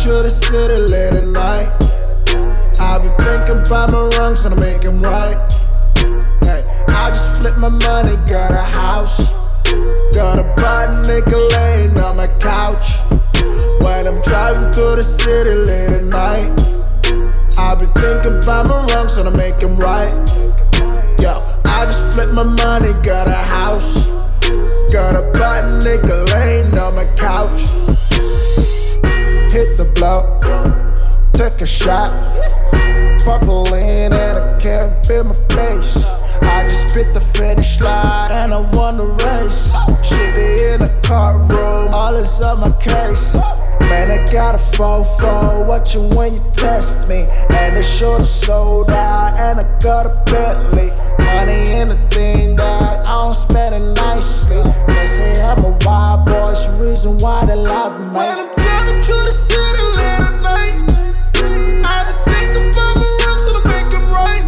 through the city late at night. I be thinking about my wrongs and I make them right. Hey, I just flip my money, got a house. Got a butt nigga laying on my couch. When I'm driving through the city late at night, I be thinking about my wrongs and I make them right. Yo, I just flip my money, got a house. Got a butt nigga laying on my couch. Hit the blow, took a shot. Purple in and I can't feel my face. I just spit the finish line and I won the race. She be in the courtroom, all is on my case. Man, I got a fofo, watch you when you test me. And they should've sold out and I got a Bentley. Money in the thing that I don't spend it nicely. They say I'm a wild boy, it's the reason why they love me. When I'm driving through the city late at night, I be thinking about my wrongs and I make them right.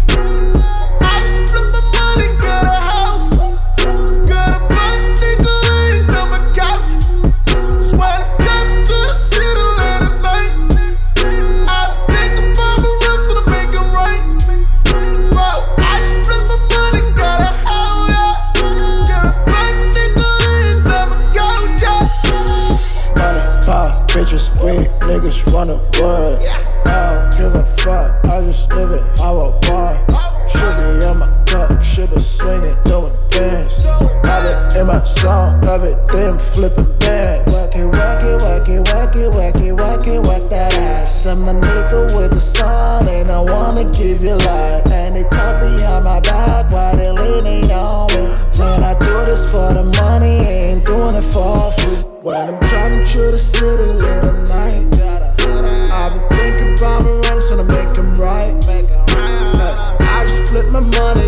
I just flip my money, got a house. Got a butt nigga laying on my couch. When I'm driving through the city late at night, I be thinking about my wrongs and I make them right. Bro, I just flip my money, got a house, yeah. Got a butt nigga laying on my couch, yeah. Money, power, bitches, weed, niggas run the world. I don't give a fuck, I just live it how I want. Sugar in my cup, shit be swinging, doing things. Have it in my song, everything flipping bang. Work it, work it, work it, work it, work it, work it, work that ass. I'm a nigga with the sun and I wanna give you life. And they talk behind my back while they leaning on me. Man, I do this for the money, ain't doing it for free. When I'm driving through the city late at night, I be thinking about my wrongs and I make them right. I just flip my money,